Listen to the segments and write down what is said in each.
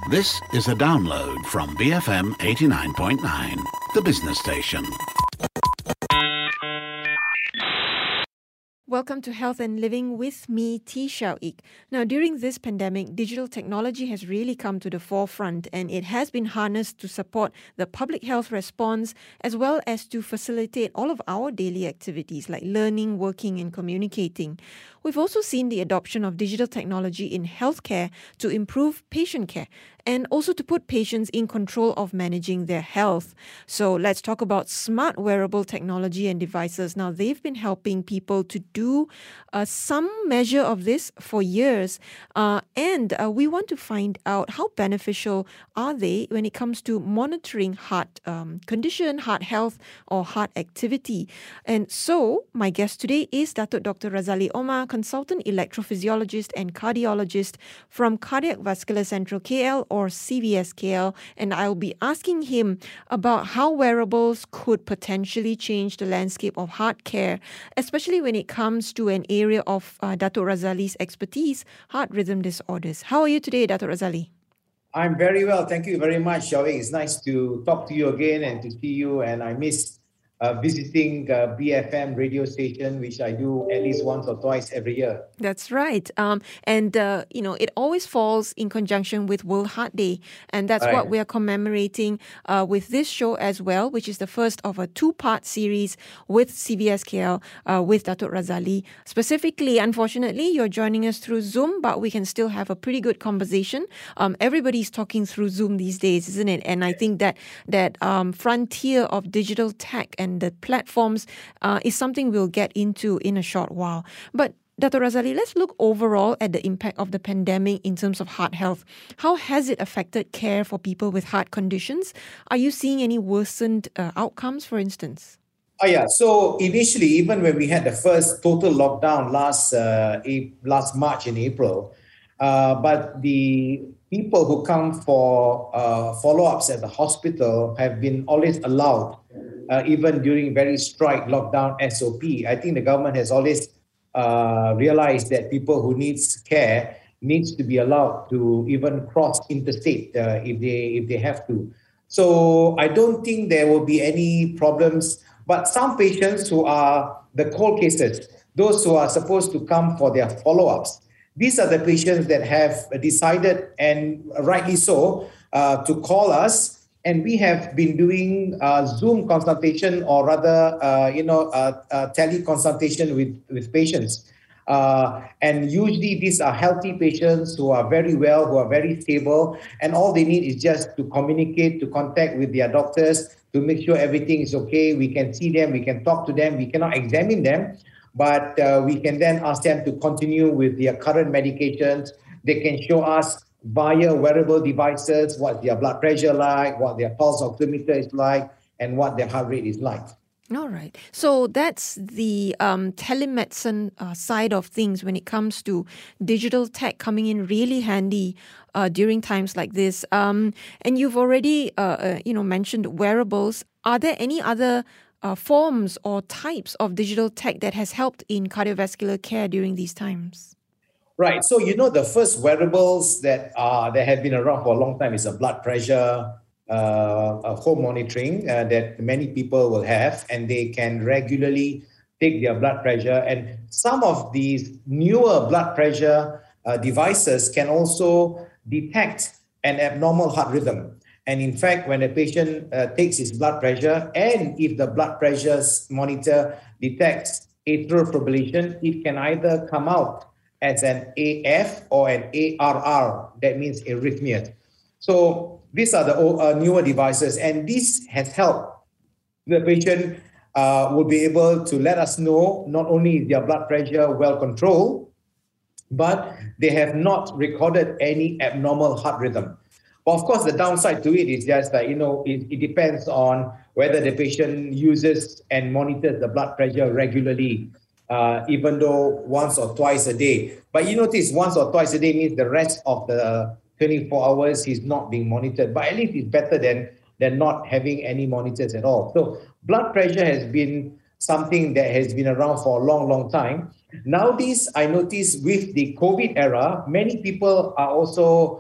This is a download from BFM 89.9, the business station. Welcome to Health and Living with me, T. Xiao Ik. Now, during this pandemic, digital technology has really come to the forefront, and it has been harnessed to support the public health response as well as to facilitate all of our daily activities like learning, working, and communicating. We've also seen the adoption of digital technology in healthcare to improve patient care and also to put patients in control of managing their health. So let's talk about smart wearable technology and devices. Now, they've been helping people to do some measure of this for years. And we want to find out how beneficial are they when it comes to monitoring heart condition, heart health, or heart activity. And so my guest today is Datuk Dr. Razali Omar, consultant electrophysiologist and cardiologist from Cardiac Vascular Central KL or CVS KL, and I'll be asking him about how wearables could potentially change the landscape of heart care, especially when it comes to an area of Datuk Razali's expertise, heart rhythm disorders. How are you today, Datuk Razali? I'm very well. Thank you very much, Xiaowing. It's nice to talk to you again and to see you, and I miss visiting BFM radio station, which I do at least once or twice every year. That's right. It always falls in conjunction with World Heart Day. And that's what we are commemorating with this show as well, which is the first of a two-part series with CVS KL with Datuk Razali. Specifically, unfortunately, you're joining us through Zoom, but we can still have a pretty good conversation. Everybody's talking through Zoom these days, isn't it? And I think that frontier of digital tech and the platforms is something we'll get into in a short while. But Dr. Razali, let's look overall at the impact of the pandemic in terms of heart health. How has it affected care for people with heart conditions? Are you seeing any worsened outcomes, for instance? So initially, even when we had the first total lockdown last March and April, but the people who come for follow-ups at the hospital have been always allowed, even during very strict lockdown SOP. I think the government has always realized that people who needs care needs to be allowed to even cross interstate if they have to. So I don't think there will be any problems. But some patients who are the cold cases, those who are supposed to come for their follow-ups, these are the patients that have decided, and rightly so, to call us. And we have been doing Zoom consultation, or rather, teleconsultation with patients. And usually these are healthy patients who are very well, who are very stable. And all they need is just to communicate, to contact with their doctors, to make sure everything is okay. We can see them, we can talk to them, we cannot examine them, but we can then ask them to continue with their current medications. They can show us via wearable devices what their blood pressure like, what their pulse oximeter is like, and what their heart rate is like. All right. So that's the telemedicine side of things when it comes to digital tech coming in really handy during times like this. And you've already, mentioned wearables. Are there any other forms or types of digital tech that has helped in cardiovascular care during these times? Right. So, the first wearables that have been around for a long time is a blood pressure home monitoring that many people will have, and they can regularly take their blood pressure. And some of these newer blood pressure devices can also detect an abnormal heart rhythm. And in fact, when a patient takes his blood pressure, and if the blood pressure monitor detects atrial fibrillation, it can either come out as an AF or an ARR, that means arrhythmia. So these are the newer devices, and this has helped. The patient will be able to let us know not only is their blood pressure well controlled, but they have not recorded any abnormal heart rhythm. But of course, the downside to it is just that, it depends on whether the patient uses and monitors the blood pressure regularly, even though once or twice a day. But you notice once or twice a day means the rest of the 24 hours he's not being monitored. But at least it's better than not having any monitors at all. So blood pressure has been something that has been around for a long, long time. Nowadays, I notice with the COVID era, many people are also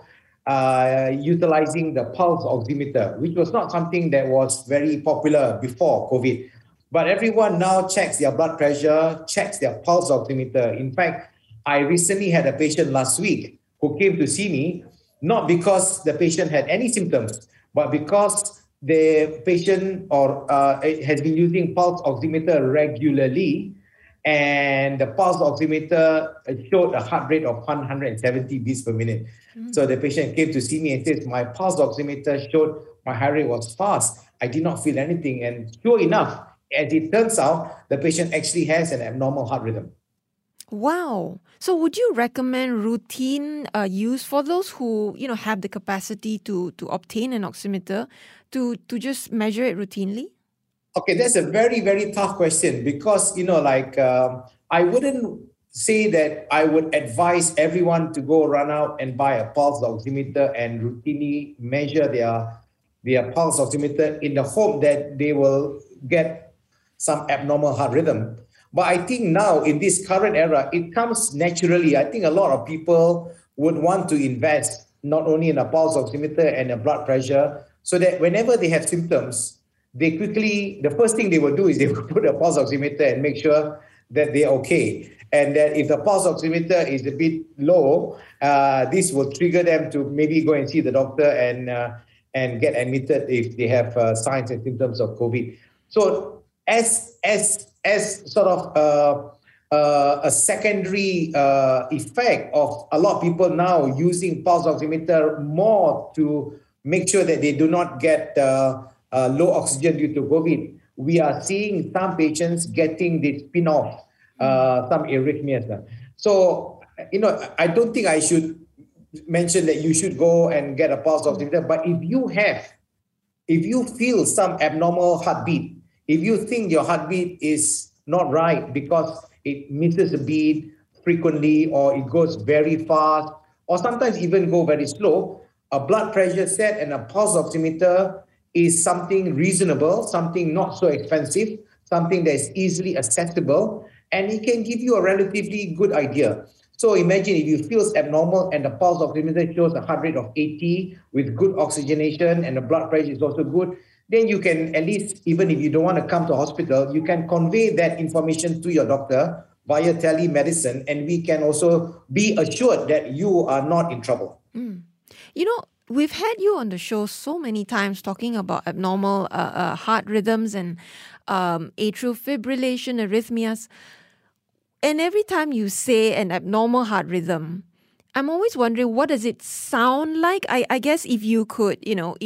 utilizing the pulse oximeter, which was not something that was very popular before COVID. But everyone now checks their blood pressure, checks their pulse oximeter. In fact, I recently had a patient last week who came to see me, not because the patient had any symptoms, but because the patient has been using pulse oximeter regularly, and the pulse oximeter showed a heart rate of 170 beats per minute. So the patient came to see me and says, my pulse oximeter showed my heart rate was fast. I did not feel anything. And sure enough, as it turns out, the patient actually has an abnormal heart rhythm. Wow. So would you recommend routine use for those who, have the capacity to obtain an oximeter to just measure it routinely? Okay, that's a very, very tough question because, I wouldn't say that I would advise everyone to go run out and buy a pulse oximeter and routinely measure their pulse oximeter in the hope that they will get some abnormal heart rhythm. But I think now in this current era, it comes naturally. I think a lot of people would want to invest not only in a pulse oximeter and a blood pressure, so that whenever they have symptoms, the first thing they will do is they will put a pulse oximeter and make sure that they're okay. And that if the pulse oximeter is a bit low, this will trigger them to maybe go and see the doctor and get admitted if they have signs and symptoms of COVID. So as sort of a secondary effect of a lot of people now using pulse oximeter more to make sure that they do not get low oxygen due to COVID, we are seeing some patients getting this spin-off, some arrhythmias. So, I don't think I should mention that you should go and get a pulse oximeter, but if you feel some abnormal heartbeat, if you think your heartbeat is not right because it misses a beat frequently or it goes very fast or sometimes even go very slow, a blood pressure set and a pulse oximeter is something reasonable, something not so expensive, something that is easily accessible, and it can give you a relatively good idea. So imagine if you feel abnormal and the pulse oximeter shows a heart rate of 80 with good oxygenation and the blood pressure is also good, then you can at least, even if you don't want to come to hospital, you can convey that information to your doctor via telemedicine, and we can also be assured that you are not in trouble. We've had you on the show so many times talking about abnormal heart rhythms and atrial fibrillation, arrhythmias. And every time you say an abnormal heart rhythm, I'm always wondering, what does it sound like? I guess if you could,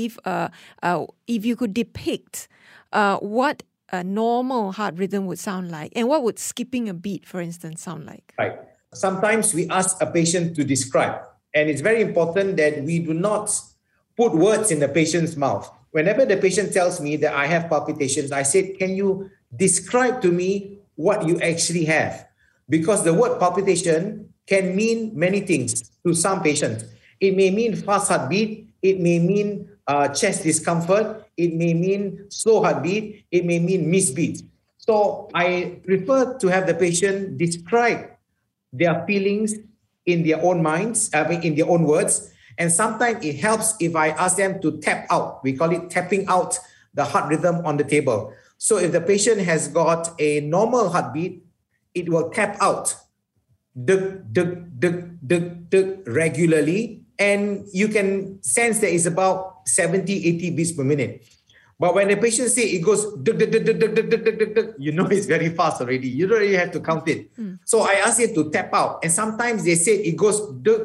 if you could depict what a normal heart rhythm would sound like, and what would skipping a beat, for instance, sound like? Right. Sometimes we ask a patient to describe, and it's very important that we do not put words in the patient's mouth. Whenever the patient tells me that I have palpitations, I say, can you describe to me what you actually have? Because the word palpitation can mean many things to some patients. It may mean fast heartbeat, it may mean chest discomfort, it may mean slow heartbeat, it may mean missed beats. So I prefer to have the patient describe their feelings in their own minds, in their own words. And sometimes it helps if I ask them to tap out. We call it tapping out the heart rhythm on the table. So if the patient has got a normal heartbeat, it will tap out regularly, and you can sense that it's about 70, 80 beats per minute. But when the patient says it goes, you know it's very fast already. You don't really have to count it. So I ask you to tap out. And sometimes they say it goes,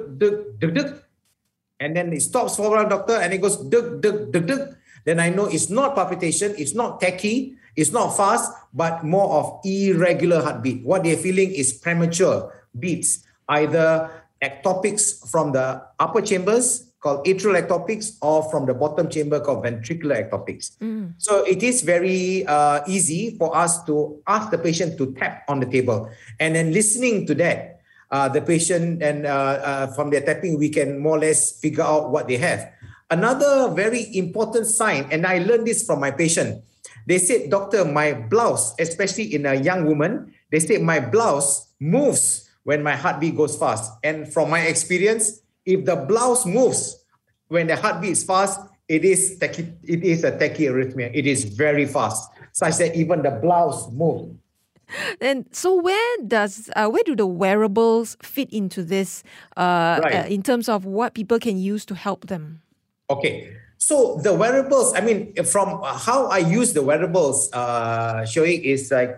and then it stops for a doctor and it goes, then I know it's not palpitation, it's not tachy, it's not fast, but more of irregular heartbeat. What they're feeling is premature beats, either ectopics from the upper chambers called atrial ectopics or from the bottom chamber called ventricular ectopics. So it is very easy for us to ask the patient to tap on the table. And then listening to that, the patient and from their tapping, we can more or less figure out what they have. Another very important sign, and I learned this from my patient, they said, doctor, my blouse, especially in a young woman, they said my blouse moves when my heartbeat goes fast. And from my experience, if the blouse moves, when the heartbeat is fast, it is a tachyarrhythmia. It is very fast, such that even the blouse moves. And so, where do the wearables fit into this Right. in terms of what people can use to help them? Okay. So the wearables, I mean, from how I use the wearables, Shoaib, is like,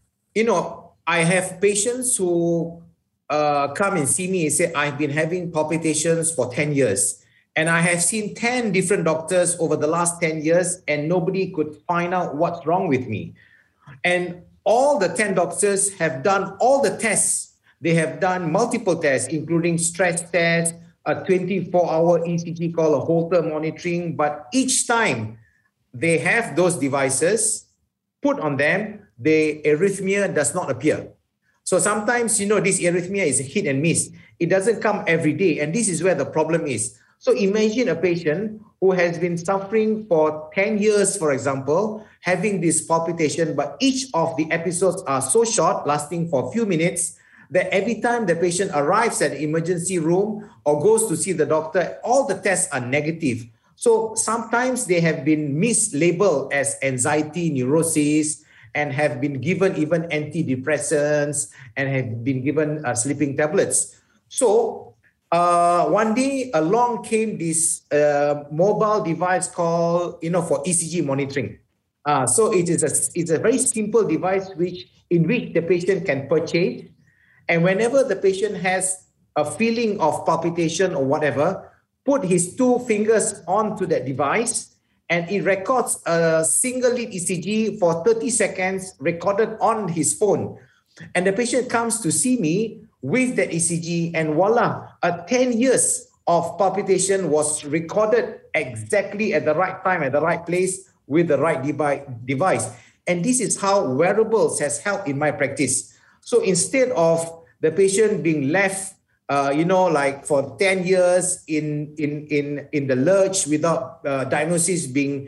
I have patients who come and see me and say, I've been having palpitations for 10 years. And I have seen 10 different doctors over the last 10 years, and nobody could find out what's wrong with me. And all the 10 doctors have done all the tests. They have done multiple tests, including stress tests, a 24-hour ECG called a Holter monitoring. But each time they have those devices put on them, the arrhythmia does not appear. So sometimes, this arrhythmia is a hit and miss. It doesn't come every day. And this is where the problem is. So imagine a patient who has been suffering for 10 years, for example, having this palpitation, but each of the episodes are so short, lasting for a few minutes, that every time the patient arrives at the emergency room or goes to see the doctor, all the tests are negative. So sometimes they have been mislabeled as anxiety, neurosis, and have been given even antidepressants and have been given sleeping tablets. So one day along came this mobile device called, for ECG monitoring. So it's a very simple device in which the patient can purchase. And whenever the patient has a feeling of palpitation or whatever, put his 2 fingers onto that device, and it records a single lead ECG for 30 seconds recorded on his phone. And the patient comes to see me with that ECG, and voila, 10 years of palpitation was recorded exactly at the right time, at the right place, with the right device. And this is how wearables has helped in my practice. So instead of the patient being left, like for 10 years in the lurch without diagnosis being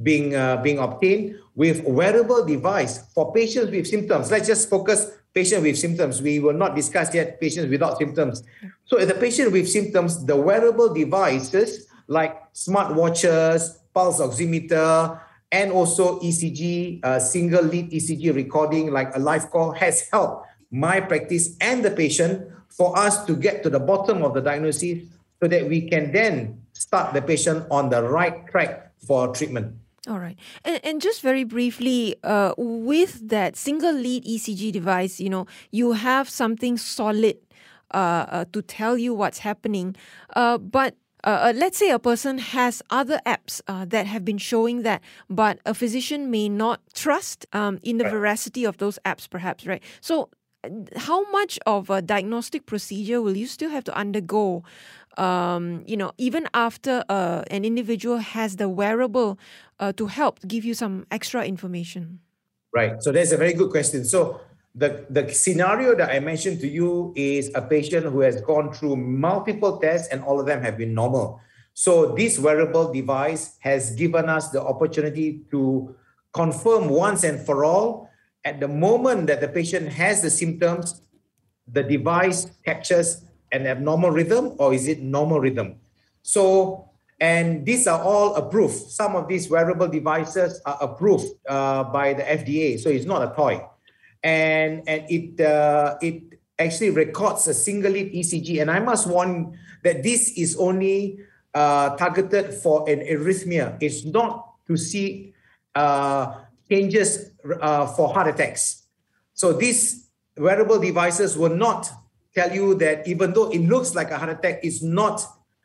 obtained, with wearable device for patients with symptoms. Let's just focus patient with symptoms. We will not discuss yet patients without symptoms. So the patient with symptoms, the wearable devices like smartwatches, pulse oximeter, and also ECG, single lead ECG recording like a live call has helped my practice and the patient for us to get to the bottom of the diagnosis so that we can then start the patient on the right track for treatment. All right. And just very briefly, with that single lead ECG device, you have something solid to tell you what's happening. But let's say a person has other apps that have been showing that, but a physician may not trust in the veracity of those apps, perhaps, right? So how much of a diagnostic procedure will you still have to undergo, even after an individual has the wearable to help give you some extra information? Right. So that's a very good question. So the scenario that I mentioned to you is a patient who has gone through multiple tests and all of them have been normal. So this wearable device has given us the opportunity to confirm once and for all, at the moment that the patient has the symptoms, the device captures an abnormal rhythm or is it normal rhythm? So, and these are all approved. Some of these wearable devices are approved by the FDA, so it's not a toy. And it actually records a single lead ECG. And I must warn that this is only targeted for an arrhythmia. It's not to see changes for heart attacks. So these wearable devices will not tell you that even though it looks like a heart attack, it's not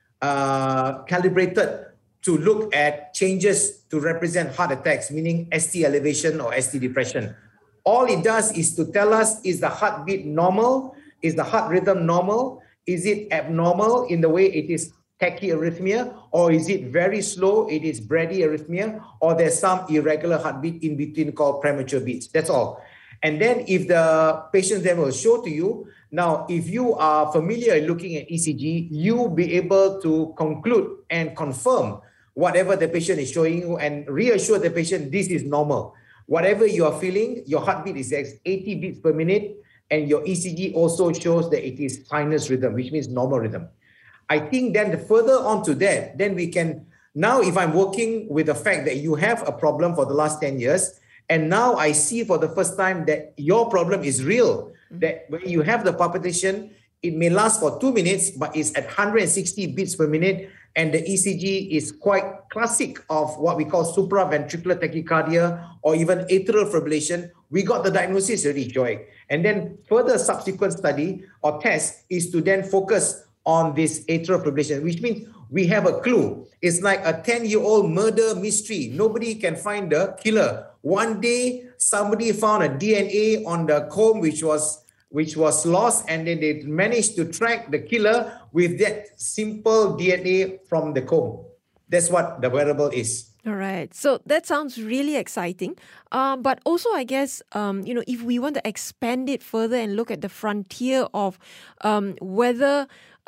calibrated to look at changes to represent heart attacks, meaning ST elevation or ST depression. All it does is to tell us, is the heartbeat normal? Is the heart rhythm normal? Is it abnormal in the way it is tachyarrhythmia? Or is it very slow? It is bradyarrhythmia? Or there's some irregular heartbeat in between called premature beats. That's all. And then if the patient then will show to you, now if you are familiar looking at ECG, you'll be able to conclude and confirm whatever the patient is showing you and reassure the patient this is normal. Whatever you are feeling, your heartbeat is 80 beats per minute, and your ECG also shows that it is sinus rhythm, which means normal rhythm. I think then further on to that, then we can, now if I'm working with the fact that you have a problem for the last 10 years, and now I see for the first time that your problem is real, that when you have the palpitation, it may last for 2 minutes, but it's at 160 beats per minute, and the ECG is quite classic of what we call supraventricular tachycardia or even atrial fibrillation. We got the diagnosis already, Joy. And then further subsequent study or test is to then focus on this atrial fibrillation, which means we have a clue. It's like a 10-year-old murder mystery. Nobody can find the killer. One day, somebody found a DNA on the comb which was lost, and then they managed to track the killer with that simple DNA from the comb. That's what the wearable is. All right. So that sounds really exciting. But also, I guess, if we want to expand it further and look at the frontier of whether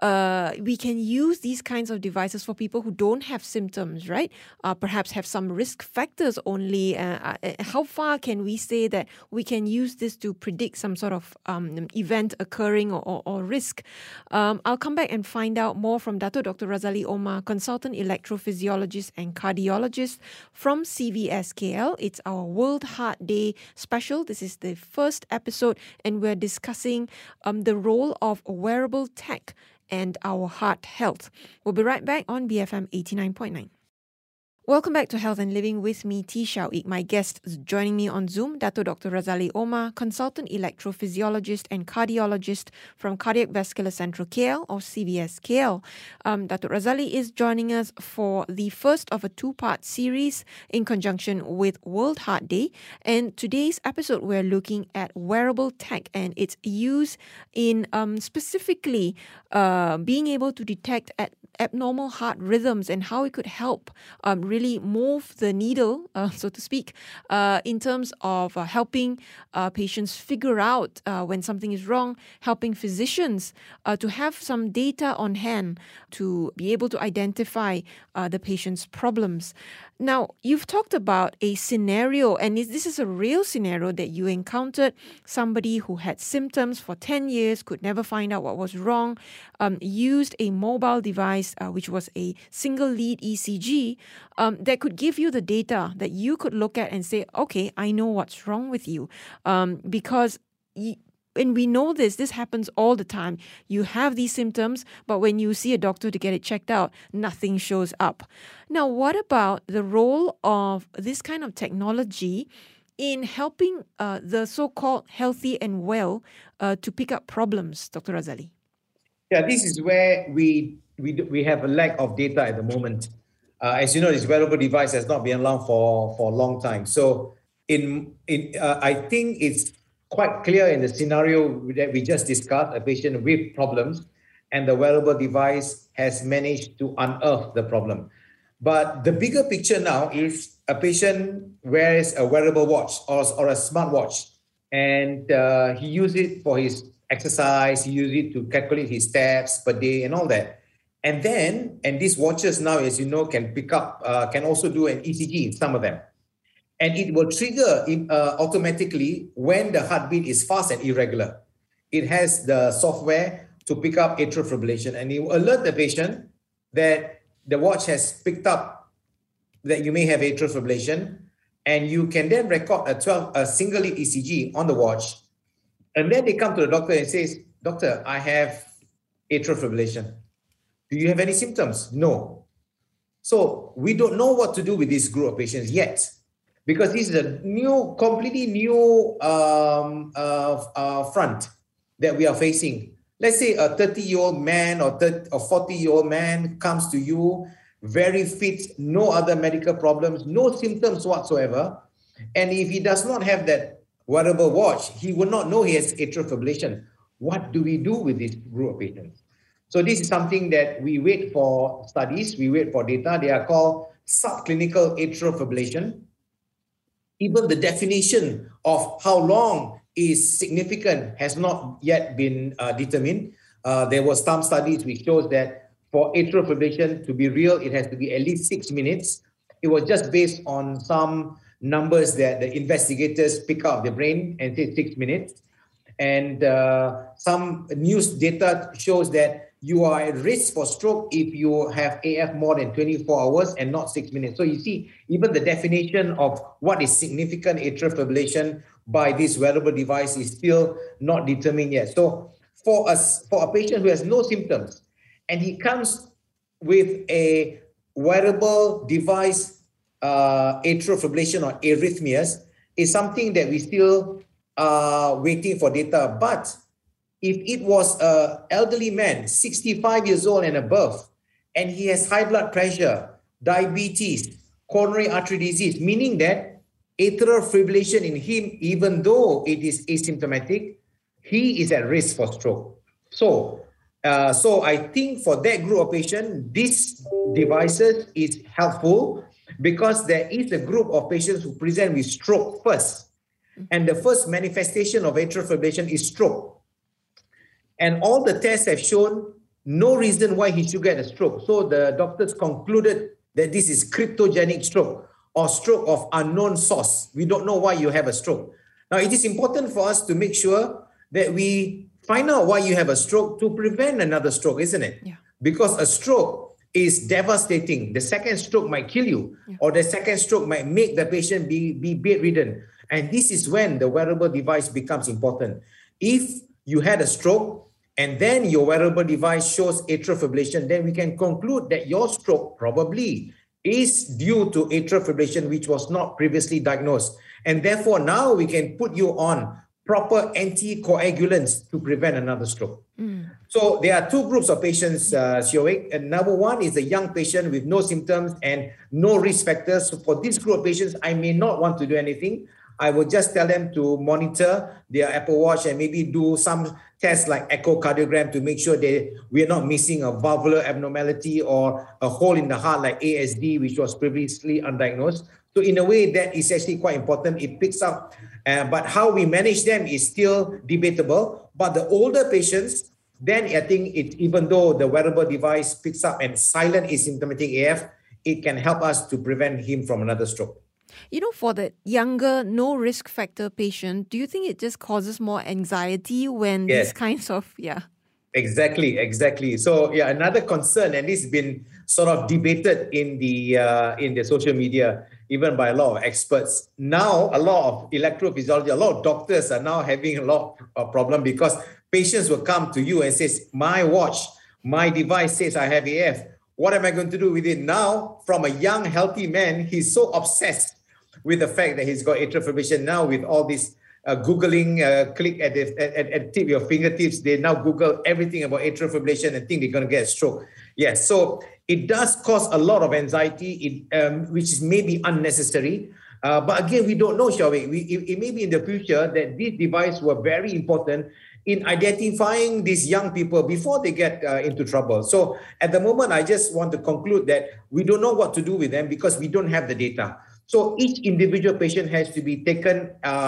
we can use these kinds of devices for people who don't have symptoms, right? Perhaps have some risk factors only. How far can we say that we can use this to predict some sort of event occurring or risk? I'll come back and find out more from Dr. Razali Omar, consultant electrophysiologist and cardiologist from CVSKL. It's our World Heart Day special. This is the first episode, and we're discussing the role of wearable tech and our heart health. We'll be right back on BFM 89.9. Welcome back to Health and Living with me, T. Shao Ik. My guest is joining me on Zoom, Dr. Razali Omar, consultant electrophysiologist and cardiologist from Cardiac Vascular Central KL or CVS KL. Dr. Razali is joining us for the first of a two-part series in conjunction with World Heart Day. And today's episode, we're looking at wearable tech and its use in specifically being able to detect abnormal heart rhythms and how it could help really move the needle, so to speak, in terms of helping patients figure out when something is wrong, helping physicians to have some data on hand to be able to identify the patient's problems. Now, you've talked about a scenario, and this is a real scenario that you encountered somebody who had symptoms for 10 years, could never find out what was wrong, used a mobile device, which was a single lead ECG, that could give you the data that you could look at and say, okay, I know what's wrong with you. Because and we know this happens all the time. You have these symptoms, but when you see a doctor to get it checked out, nothing shows up. Now, what about the role of this kind of technology in helping the so-called healthy and well to pick up problems, Dr. Razali? Yeah, this is where we have a lack of data at the moment. As you know, this wearable device has not been around for a long time. So I think it's quite clear in the scenario that we just discussed, a patient with problems, and the wearable device has managed to unearth the problem. But the bigger picture now is a patient wears a wearable watch or a smartwatch, and he uses it for his exercise, he uses it to calculate his steps per day and all that. And these watches now, as you know, can pick up, can also do an ECG, some of them. And it will trigger automatically when the heartbeat is fast and irregular. It has the software to pick up atrial fibrillation, and it will alert the patient that the watch has picked up that you may have atrial fibrillation, and you can then record a single lead ECG on the watch. And then they come to the doctor and says, "Doctor, I have atrial fibrillation. Do you have any symptoms?" No. So we don't know what to do with this group of patients yet, because this is a completely new front that we are facing. Let's say a 30-year-old man or 40-year-old man comes to you, very fit, no other medical problems, no symptoms whatsoever. And if he does not have that wearable watch, he will not know he has atrial fibrillation. What do we do with this group of patients? So this is something that we wait for studies, we wait for data. They are called subclinical atrial fibrillation. Even the definition of how long is significant has not yet been determined. There were some studies which shows that for atrial fibrillation to be real, it has to be at least 6 minutes. It was just based on some numbers that the investigators pick out of the brain and say 6 minutes. And some news data shows that you are at risk for stroke if you have AF more than 24 hours and not 6 minutes. So you see, even the definition of what is significant atrial fibrillation by this wearable device is still not determined yet. So for a patient who has no symptoms and he comes with a wearable device, atrial fibrillation or arrhythmias, is something that we still are waiting for data. But if it was an elderly man, 65 years old and above, and he has high blood pressure, diabetes, coronary artery disease, meaning that atrial fibrillation in him, even though it is asymptomatic, he is at risk for stroke. So I think for that group of patients, these devices is helpful because there is a group of patients who present with stroke first. And the first manifestation of atrial fibrillation is stroke. And all the tests have shown no reason why he should get a stroke. So the doctors concluded that this is cryptogenic stroke or stroke of unknown source. We don't know why you have a stroke. Now, it is important for us to make sure that we find out why you have a stroke to prevent another stroke, isn't it? Yeah. Because a stroke is devastating. The second stroke might kill you, or the second stroke might make the patient be bedridden. And this is when the wearable device becomes important. If you had a stroke and then your wearable device shows atrial fibrillation, then we can conclude that your stroke probably is due to atrial fibrillation, which was not previously diagnosed. And therefore, now we can put you on proper anticoagulants to prevent another stroke. So there are two groups of patients, Xiao. And number one is a young patient with no symptoms and no risk factors. So for this group of patients, I may not want to do anything. I will just tell them to monitor their Apple Watch and maybe do some tests like echocardiogram to make sure we are not missing a valvular abnormality or a hole in the heart like ASD, which was previously undiagnosed. So in a way, that is actually quite important. It picks up, but how we manage them is still debatable. But the older patients, then I think even though the wearable device picks up and silent asymptomatic AF, it can help us to prevent him from another stroke. You know, for the younger, no risk factor patient, do you think it just causes more anxiety when these kinds of, Exactly. So another concern, and this has been sort of debated in the social media, even by a lot of experts. Now, a lot of electrophysiology, a lot of doctors are now having a lot of problem because patients will come to you and says, my watch, my device says I have AF. What am I going to do with it? Now, from a young, healthy man, he's so obsessed with the fact that he's got atrial fibrillation. Now, with all this Googling, click at the tip of your fingertips, they now Google everything about atrial fibrillation and think they're going to get a stroke. Yes, so it does cause a lot of anxiety, which is maybe unnecessary. But again, we don't know, shall we? It may be in the future that these devices were very important in identifying these young people before they get into trouble. So at the moment, I just want to conclude that we don't know what to do with them because we don't have the data. So each individual patient has to be taken,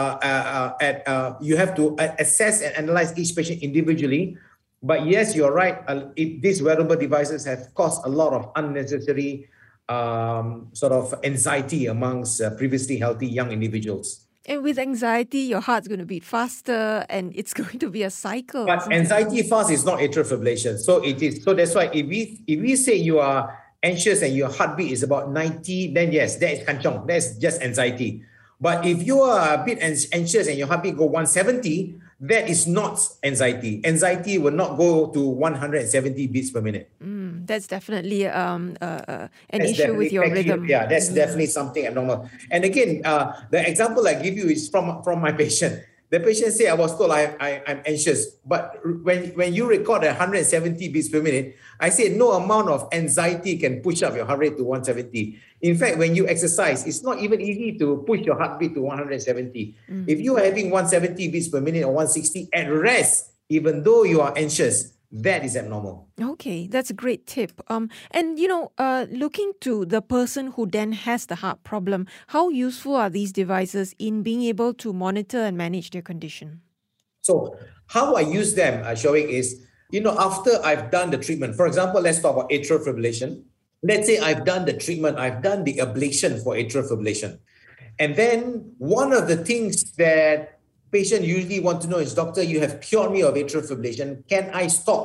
you have to assess and analyze each patient individually. But yes, you're right. These wearable devices have caused a lot of unnecessary sort of anxiety amongst previously healthy young individuals. And with anxiety, your heart's going to beat faster and it's going to be a cycle. But anxiety fast is not atrial fibrillation. So it is. So that's why if we say you are anxious and your heartbeat is about 90, then yes, that is kanchong. That's just anxiety. But if you are a bit anxious and your heartbeat go 170, that is not anxiety. Anxiety will not go to 170 beats per minute. That's definitely an issue with your rhythm. Yeah, that's definitely something abnormal. And again, the example I give you is from my patient. The patient said, I was told I'm anxious. But when you record 170 beats per minute, I said no amount of anxiety can push up your heart rate to 170. In fact, when you exercise, it's not even easy to push your heartbeat to 170. If you are having 170 beats per minute or 160 at rest, even though you are anxious, that is abnormal. Okay, that's a great tip. And looking to the person who then has the heart problem, how useful are these devices in being able to monitor and manage their condition? So how I use them, Shoaib, is, after I've done the treatment, for example, let's talk about atrial fibrillation. Let's say I've done the treatment, I've done the ablation for atrial fibrillation. And then one of the things that patients usually want to know is, doctor, you have cured me of atrial fibrillation. Can I stop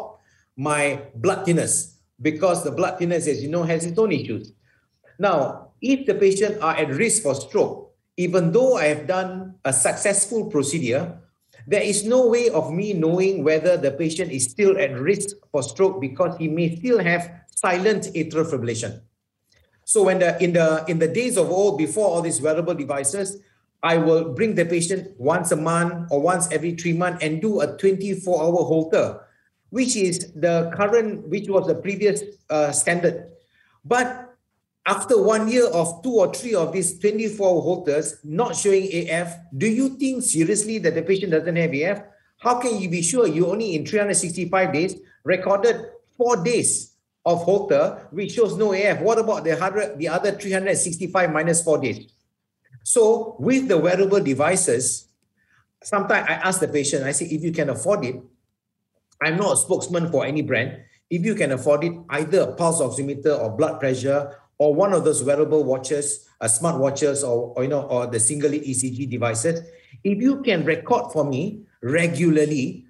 my blood thinners, because the blood thinners, as you know, has its own issues. Now, if the patient are at risk for stroke, even though I have done a successful procedure, there is no way of me knowing whether the patient is still at risk for stroke because he may still have silent atrial fibrillation. So when in the days of old, before all these wearable devices, I will bring the patient once a month or once every 3 months and do a 24-hour Holter, which is which was the previous standard. But after 1 year of 2 or 3 of these 24-hour Holters not showing AF, do you think seriously that the patient doesn't have AF? How can you be sure? You only in 365 days recorded 4 days of Holter, which shows no AF. What about the other 365 minus 4 days? So with the wearable devices, sometimes I ask the patient, I say, if you can afford it, I'm not a spokesman for any brand. If you can afford it, either a pulse oximeter or blood pressure or one of those wearable watches, smart watches, or the single lead ECG devices, if you can record for me regularly,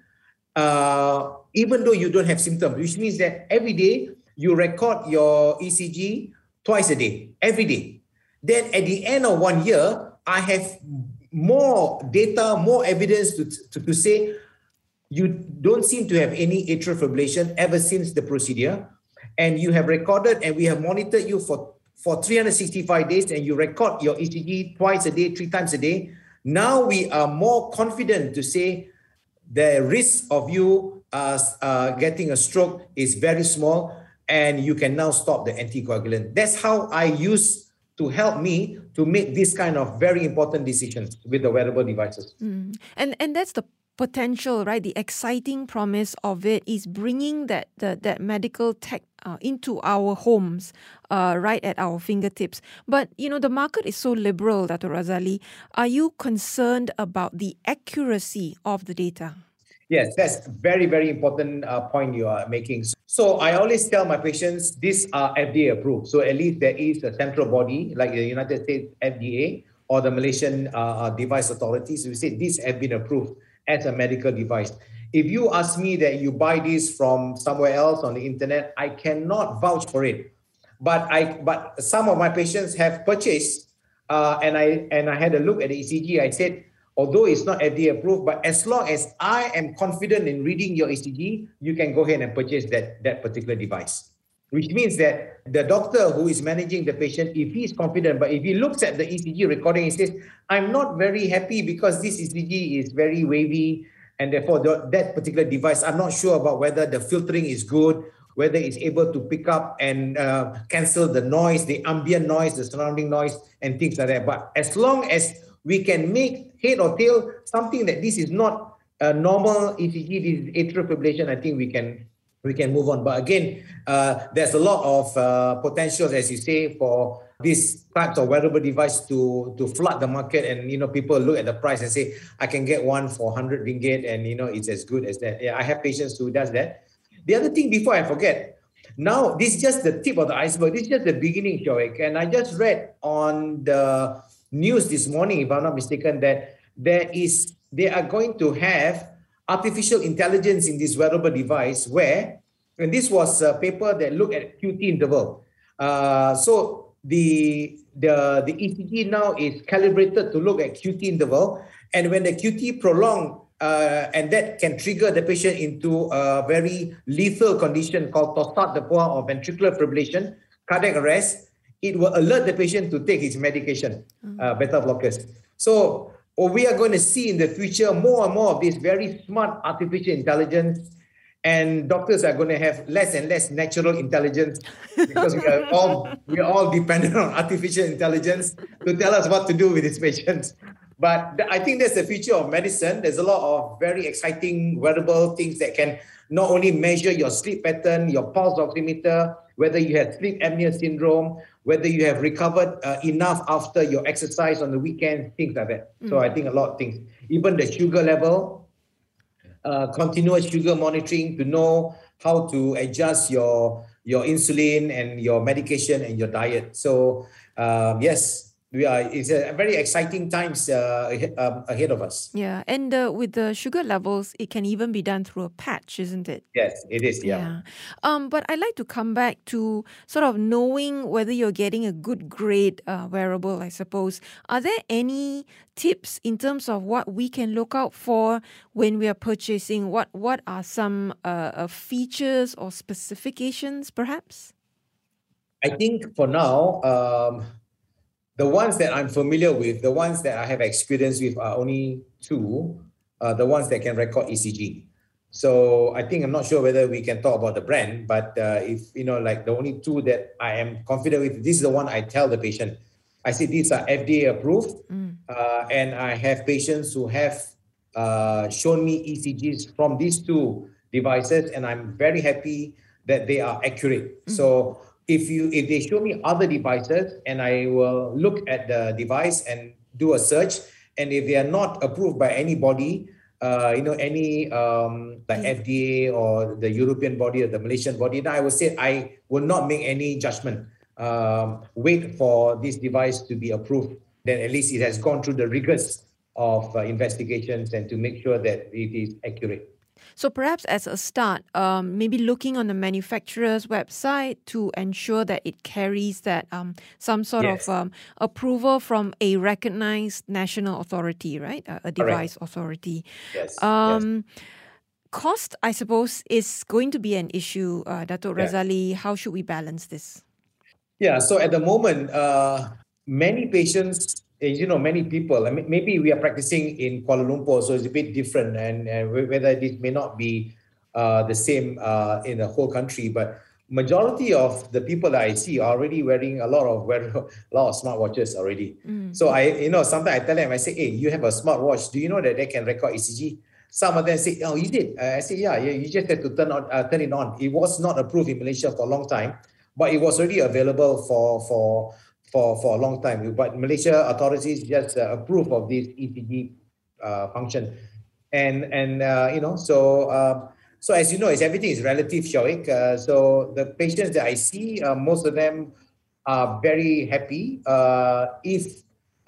even though you don't have symptoms, which means that every day you record your ECG twice a day, every day. Then at the end of 1 year, I have more data, more evidence to say you don't seem to have any atrial fibrillation ever since the procedure, and you have recorded and we have monitored you for 365 days, and you record your ECG twice a day, 3 times a day. Now we are more confident to say the risk of you getting a stroke is very small, and you can now stop the anticoagulant. That's how I use to help me to make this kind of very important decisions with the wearable devices. And that's the potential, right? The exciting promise of it is bringing that medical tech into our homes, right at our fingertips. But, the market is so liberal, Dr. Razali. Are you concerned about the accuracy of the data? Yes, that's very, very important point you are making. So I always tell my patients, these are FDA approved. So at least there is a central body like the United States FDA or the Malaysian device authorities. We say these have been approved as a medical device. If you ask me that you buy this from somewhere else on the internet, I cannot vouch for it. But some of my patients have purchased, and I had a look at the ECG. I said, although it's not FDA approved, but as long as I am confident in reading your ECG, you can go ahead and purchase that particular device. Which means that the doctor who is managing the patient, if he is confident, but if he looks at the ECG recording, he says, I'm not very happy because this ECG is very wavy, and therefore that particular device, I'm not sure about whether the filtering is good, whether it's able to pick up and cancel the noise, the ambient noise, the surrounding noise, and things like that. But as long as we can make head or tail something that this is not a normal ECG, this is atrial fibrillation, I think we can move on. But again, there's a lot of potential, as you say, for these types of wearable device to flood the market, and people look at the price and say, I can get one for 100 ringgit, and it's as good as that. Yeah, I have patients who does that. The other thing, before I forget, now this is just the tip of the iceberg. This is just the beginning, Shoaib. And I just read on the news this morning, if I'm not mistaken, that they are going to have artificial intelligence in this wearable device and this was a paper that looked at QT interval. So the ECG now is calibrated to look at QT interval, and when the QT prolong, and that can trigger the patient into a very lethal condition called torsade de pointes or ventricular fibrillation, cardiac arrest, it will alert the patient to take his medication, beta blockers. So we are going to see in the future more and more of this very smart artificial intelligence, and doctors are going to have less and less natural intelligence because we are all dependent on artificial intelligence to tell us what to do with these patients. But I think that's the future of medicine. There's a lot of very exciting wearable things that can not only measure your sleep pattern, your pulse oximeter, whether you have sleep apnea syndrome, whether you have recovered enough after your exercise on the weekend, things like that. So I think a lot of things. Even the sugar level, continuous sugar monitoring to know how to adjust your insulin and your medication and your diet. So yes, it's a very exciting times ahead of us. Yeah, and with the sugar levels, it can even be done through a patch, isn't it? Yes, it is. Yeah. Yeah. But I'd like to come back to sort of knowing whether you're getting a good grade wearable, I suppose. Are there any tips in terms of what we can look out for when we are purchasing? What are some features or specifications, perhaps? I think for now, the ones that I'm familiar with, the ones that I have experience with are only two, the ones that can record ECG. So I think I'm not sure whether we can talk about the brand, but if, like the only two that I am confident with, this is the one I tell the patient. I say these are FDA approved, and I have patients who have shown me ECGs from these two devices, and I'm very happy that they are accurate. So if they show me other devices, and I will look at the device and do a search, and if they are not approved by any body, any like FDA or the European body or the Malaysian body, then I will say I will not make any judgment. Wait for this device to be approved. Then at least it has gone through the rigors of investigations and to make sure that it is accurate. So perhaps as a start, maybe looking on the manufacturer's website to ensure that it carries that some sort of approval from a recognized national authority, right? A device authority. Yes. Cost, I suppose, is going to be an issue. Dato' Razali, how should we balance this? Yeah, so at the moment, many patients, many people, I mean, maybe we are practicing in Kuala Lumpur, so it's a bit different, and whether this may not be the same in the whole country, but majority of the people that I see are already wearing a lot of smartwatches already. So sometimes I tell them, I say, hey, you have a smartwatch. Do you know that they can record ECG? Some of them say, oh, you did? I say, yeah, you just have to turn it on. It was not approved in Malaysia for a long time, but it was already available for a long time. But Malaysia authorities just approve of this ECG function. So as you know, everything is relative, Shoaik. So the patients that I see, most of them are very happy if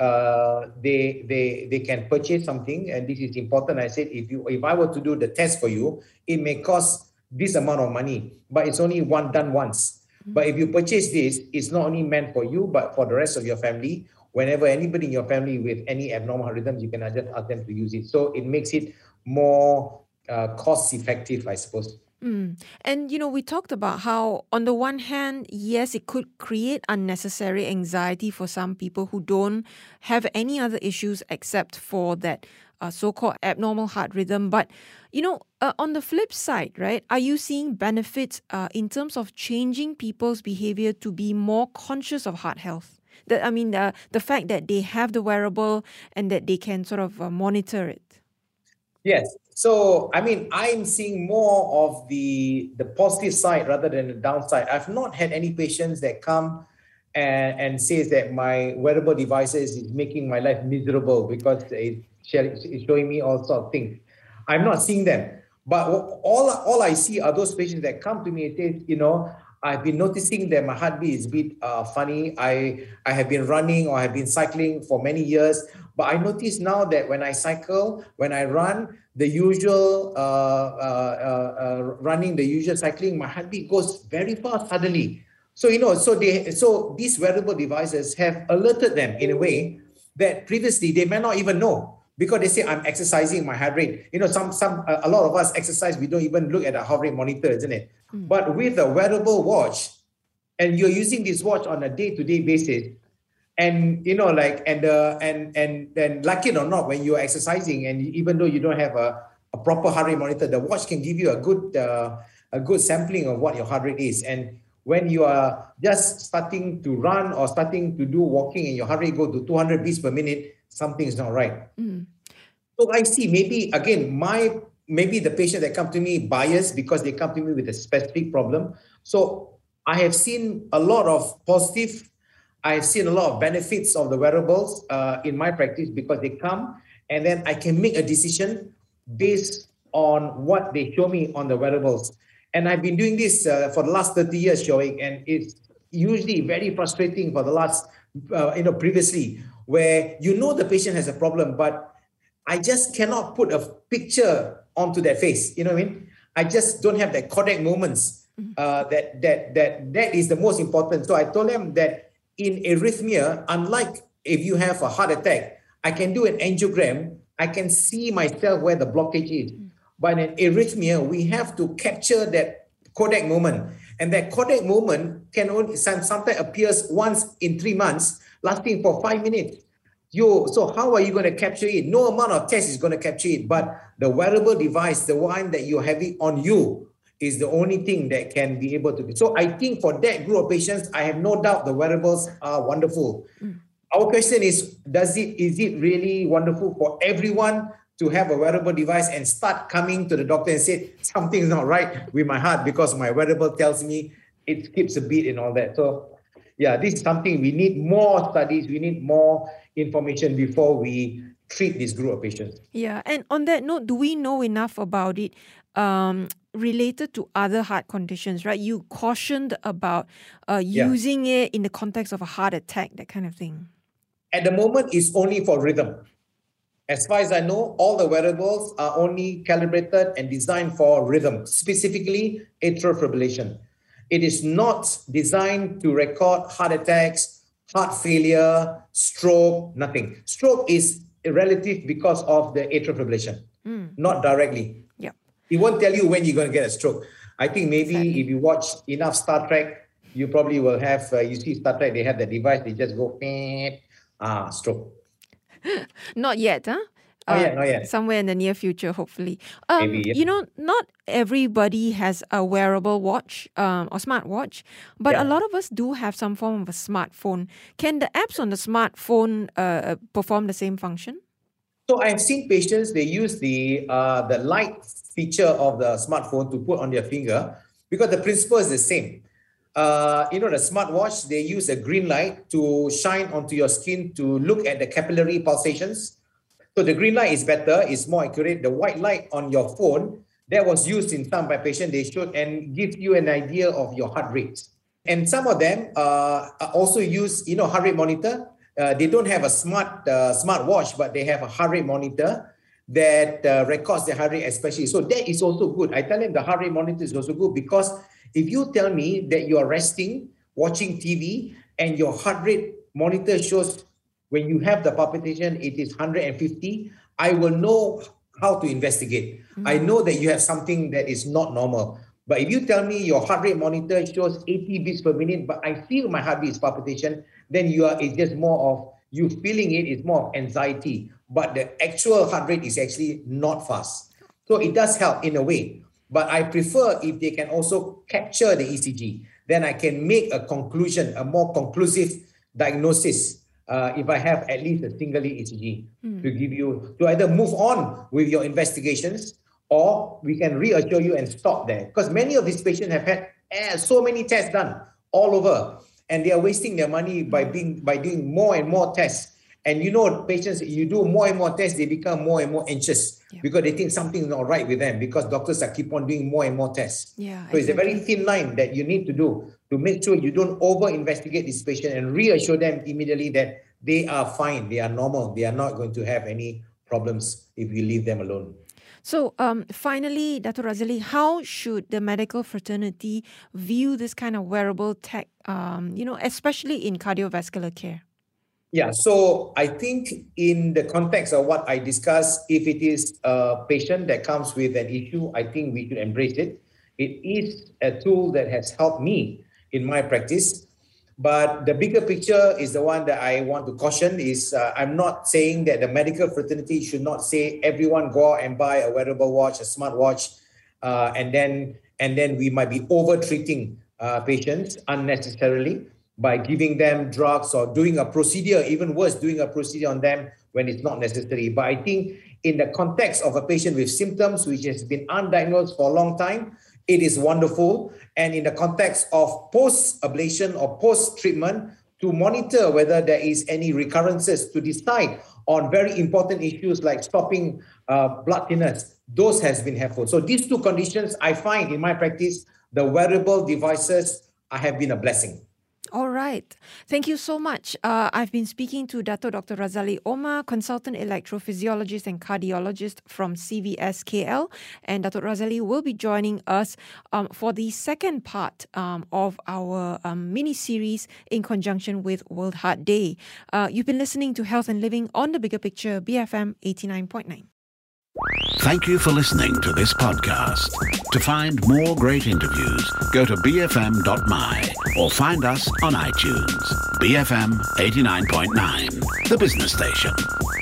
they can purchase something, and this is important. I said, if I were to do the test for you, it may cost this amount of money, but it's only done once. But if you purchase this, it's not only meant for you, but for the rest of your family. Whenever anybody in your family with any abnormal heart rhythms, you can just ask them to use it. So it makes it more cost effective, I suppose. And, we talked about how, on the one hand, yes, it could create unnecessary anxiety for some people who don't have any other issues except for that so-called abnormal heart rhythm. But, on the flip side, right, are you seeing benefits in terms of changing people's behavior to be more conscious of heart health? The fact that they have the wearable and that they can sort of monitor it. Yes. So, I'm seeing more of the positive side rather than the downside. I've not had any patients that come and says that my wearable devices is making my life miserable because it's showing me all sorts of things. I'm not seeing them. But all I see are those patients that come to me and say, I've been noticing that my heartbeat is a bit funny. I have been running or have been cycling for many years, but I notice now that when I cycle, when I run, the usual running, the usual cycling, my heartbeat goes very fast suddenly. So so these wearable devices have alerted them in a way that previously they may not even know. Because they say I'm exercising my heart rate. A lot of us exercise, we don't even look at a heart rate monitor, isn't it? But with a wearable watch, and you're using this watch on a day-to-day basis, and and like it or not, when you're exercising, and even though you don't have a proper heart rate monitor, the watch can give you a good sampling of what your heart rate is. And when you are just starting to run or starting to do walking, and your heart rate go to 200 beats per minute, something is not right. So I see maybe the patient that come to me biased because they come to me with a specific problem. So I have seen a lot of positive. I have seen a lot of benefits of the wearables in my practice because they come and then I can make a decision based on what they show me on the wearables. And I've been doing this for the last 30 years, Shoaik, and usually very frustrating for the last, previously, where the patient has a problem, but I just cannot put a picture onto their face. You know what I mean? I just don't have that Kodak moments. That is the most important. So I told them that in arrhythmia, unlike if you have a heart attack, I can do an angiogram. I can see myself where the blockage is. But in arrhythmia, we have to capture that Kodak moment. And that Kodak moment can only sometimes appears once in 3 months, lasting for 5 minutes. So how are you going to capture it? No amount of test is going to capture it. But the wearable device, the one that you're having on you, is the only thing that can be able to be. So I think for that group of patients, I have no doubt the wearables are wonderful. Our question is it really wonderful for everyone to have a wearable device and start coming to the doctor and say, something's not right with my heart because my wearable tells me it skips a beat and all that. So yeah, this is something we need more studies, we need more information before we treat this group of patients. Yeah, and on that note, do we know enough about it related to other heart conditions, right? You cautioned about using it in the context of a heart attack, that kind of thing. At the moment, it's only for rhythm. As far as I know, all the wearables are only calibrated and designed for rhythm, specifically atrial fibrillation. It is not designed to record heart attacks, heart failure, stroke, nothing. Stroke is relative because of the atrial fibrillation, not directly. Yeah. It won't tell you when you're going to get a stroke. I think maybe if you watch enough Star Trek, you probably will have, you see Star Trek, they have the device, they just go, stroke. Not yet, huh? Not yet. Somewhere in the near future, hopefully. Maybe, yeah. Not everybody has a wearable watch or smartwatch, but a lot of us do have some form of a smartphone. Can the apps on the smartphone perform the same function? So I've seen patients, they use the light feature of the smartphone to put on their finger because the principle is the same. The smartwatch, they use a green light to shine onto your skin to look at the capillary pulsations. So the green light is better, it's more accurate. The white light on your phone, that was used in some by patients, they showed and gives you an idea of your heart rate. And some of them also use, heart rate monitor. They don't have a smart watch, but they have a heart rate monitor that records the heart rate especially. So that is also good. I tell them the heart rate monitor is also good because if you tell me that you are resting, watching TV, and your heart rate monitor shows when you have the palpitation, it is 150, I will know how to investigate. I know that you have something that is not normal. But if you tell me your heart rate monitor shows 80 beats per minute, but I feel my heartbeat is palpitation, then it's just more of you feeling it, it's more of anxiety. But the actual heart rate is actually not fast. So it does help in a way. But I prefer if they can also capture the ECG, then I can make a conclusion, a more conclusive diagnosis. If I have at least a single ECG to give you, to either move on with your investigations or we can reassure you and stop there. Because many of these patients have had so many tests done all over and they are wasting their money by doing more and more tests. And patients, you do more and more tests, they become more and more anxious because they think something's not right with them because doctors are keep on doing more and more tests. Yeah, so it's a very thin line that you need to do to make sure you don't over-investigate this patient and reassure them immediately that they are fine, they are normal, they are not going to have any problems if you leave them alone. So finally, Dato' Razali, how should the medical fraternity view this kind of wearable tech, especially in cardiovascular care? Yeah, so I think in the context of what I discussed, if it is a patient that comes with an issue, I think we should embrace it. It is a tool that has helped me in my practice. But the bigger picture is the one that I want to caution is I'm not saying that the medical fraternity should not say everyone go out and buy a wearable watch, a smartwatch, and then we might be over-treating patients unnecessarily by giving them drugs or doing a procedure, even worse, doing a procedure on them when it's not necessary. But I think in the context of a patient with symptoms which has been undiagnosed for a long time, it is wonderful. And in the context of post-ablation or post-treatment, to monitor whether there is any recurrences, to decide on very important issues like stopping blood thinners, those has been helpful. So these two conditions, I find in my practice, the wearable devices have been a blessing. All right. Thank you so much. I've been speaking to Dr. Razali Omar, consultant electrophysiologist and cardiologist from CVS KL. And Dr. Razali will be joining us for the second part of our mini-series in conjunction with World Heart Day. You've been listening to Health and Living on the Bigger Picture, BFM 89.9. Thank you for listening to this podcast. To find more great interviews, go to bfm.my or find us on iTunes. BFM 89.9, the business station.